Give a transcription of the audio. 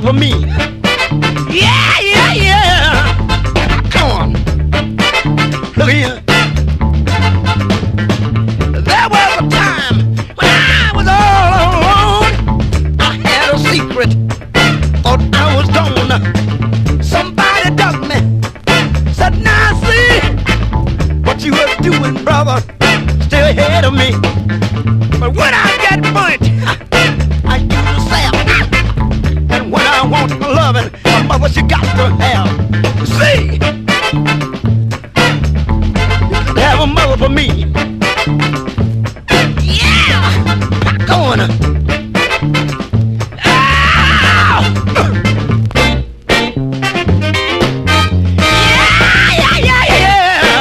for me. Yeah, yeah, yeah. Come on. Look here. There was a time when I was all alone. I had a secret. Thought I was gone. Somebody dug me. Said, now see what you were doing, brother. Still ahead of me. But when I get punched, I use a sap. And when I want loving, my mother, she got to have. See?